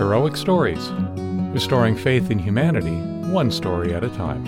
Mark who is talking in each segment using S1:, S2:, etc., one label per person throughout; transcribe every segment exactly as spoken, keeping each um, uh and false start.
S1: Heroic Stories, restoring faith in humanity, one story at a time.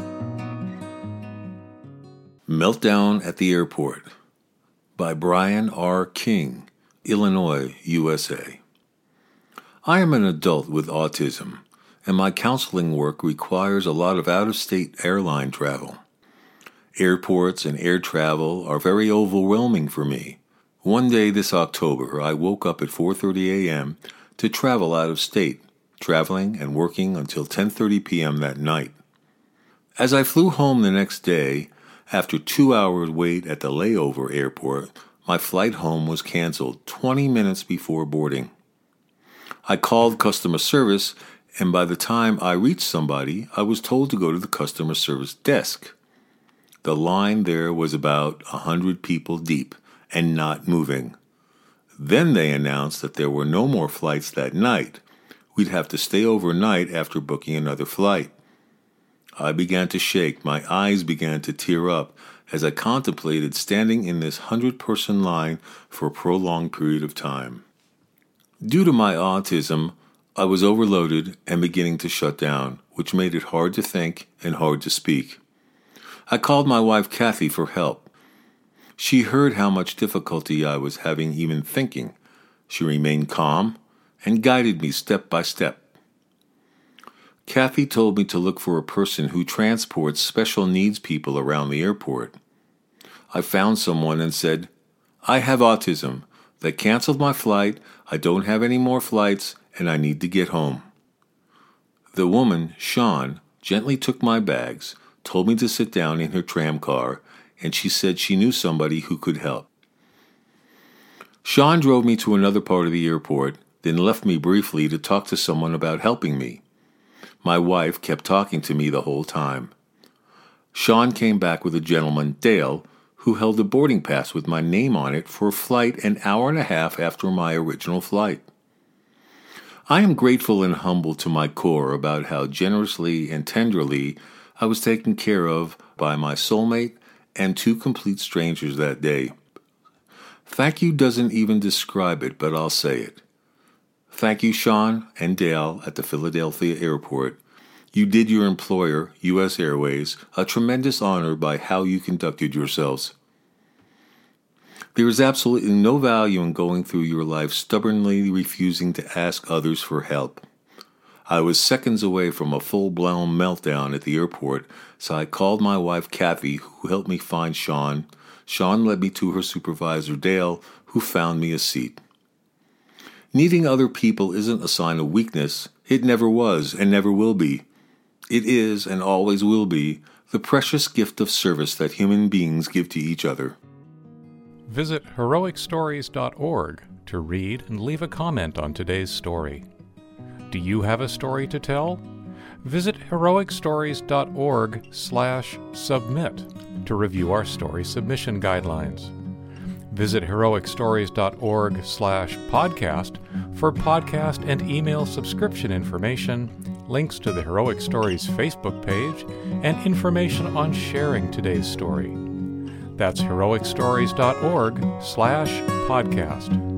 S2: Meltdown at the Airport by Brian R. King, Illinois, U S A. I am an adult with autism, and my counseling work requires a lot of out-of-state airline travel. Airports and air travel are very overwhelming for me. One day this October, I woke up at four thirty a.m. to travel out of state, traveling and working until ten thirty p.m. that night. As I flew home the next day, after two hours wait at the layover airport, my flight home was canceled twenty minutes before boarding. I called customer service, and by the time I reached somebody, I was told to go to the customer service desk. The line there was about a hundred people deep and not moving. Then they announced that there were no more flights that night. We'd have to stay overnight after booking another flight. I began to shake. My eyes began to tear up as I contemplated standing in this hundred-person line for a prolonged period of time. Due to my autism, I was overloaded and beginning to shut down, which made it hard to think and hard to speak. I called my wife Kathy for help. She heard how much difficulty I was having even thinking. She remained calm and guided me step by step. Kathy told me to look for a person who transports special needs people around the airport. I found someone and said, "I have autism. They canceled my flight. I don't have any more flights, and I need to get home." The woman, Sean, gently took my bags, told me to sit down in her tram car, and she said she knew somebody who could help. Sean drove me to another part of the airport, then left me briefly to talk to someone about helping me. My wife kept talking to me the whole time. Sean came back with a gentleman, Dale, who held a boarding pass with my name on it for a flight an hour and a half after my original flight. I am grateful and humble to my core about how generously and tenderly I was taken care of by my soulmate and two complete strangers that day. Thank you doesn't even describe it, but I'll say it. Thank you, Sean and Dale at the Philadelphia airport. You did your employer, U S Airways, a tremendous honor by how you conducted yourselves. There is absolutely no value in going through your life stubbornly refusing to ask others for help. I was seconds away from a full-blown meltdown at the airport, so I called my wife Kathy, who helped me find Sean. Sean led me to her supervisor, Dale, who found me a seat. Needing other people isn't a sign of weakness. It never was and never will be. It is and always will be the precious gift of service that human beings give to each other.
S1: Visit heroic stories dot org to read and leave a comment on today's story. Do you have a story to tell? Visit heroic stories dot org slash submit to review our story submission guidelines. Visit heroic stories dot org slash podcast for podcast and email subscription information, links to the Heroic Stories Facebook page, and information on sharing today's story. That's heroic stories dot org slash podcast.